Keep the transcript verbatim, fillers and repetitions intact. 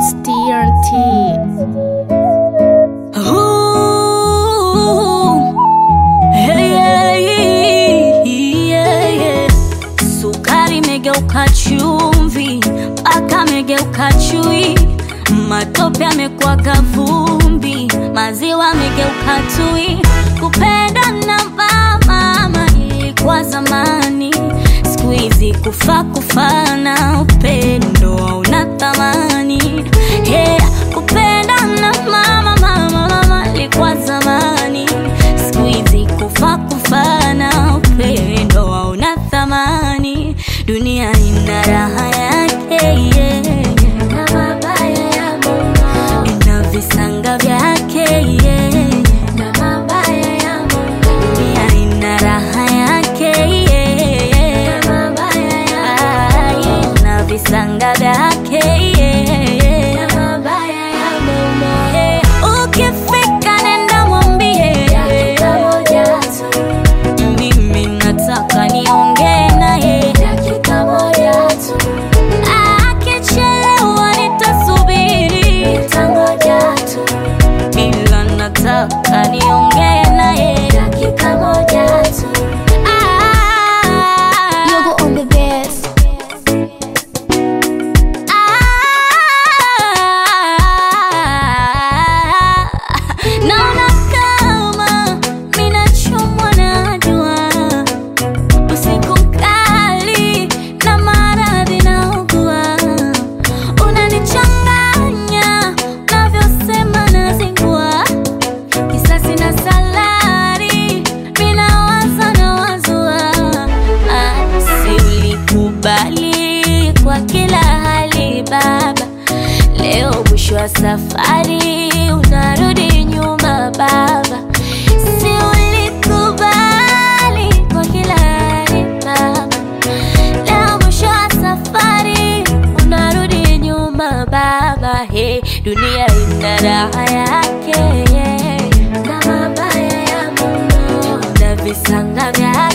It's T R T. Ooh, yeah, yeah, yeah. Sukari megeuka chumvi, paka megeuka chui, matope yamekuwa kavumbi, maziwa megeuka tui. Kupenda na mama ilikuwa zamani, siku hizi kufa kufana, upendo hauna thamani. Yeah, kupenda na mama mama mama ilikuwa zamani, siku hizi kufa kufana, upendo hauna thamani. Dunia ina raha yake, yeah, na mabaya ya Mungu, ina visanga vyake, yeah, na mabaya ya Mungu. Dunia ina raha yake, yeah, na mabaya ya Mungu, ina visanga vyake, yeah, na mabaya ya Mungu. Yeah, ukifika nenda mwambie dakika moja tu, mimi nataka niongee naye dakika moja tu. Akichelewa nitasubiri, nitangoja tu, ila nataka niongee naye dakika moja tu. Ah, Yogo on the bass. ah, naona kama mina chomwa na jua, usiku mkali na maradhi naugua, unanichanganya unavyosema nazingua, kisasi na salari minawaza na wazua. Ah, si ulikubali kwa kila hali baba, leo mwisho wa safari unarudi nyuma baba. Si ulikubali kwa kila hali baba, leo mwisho wa safari unarudi nyuma baba. Hey, dunia ina raha yake, yeah, na mabaya ya Mungu, na visanga vyake.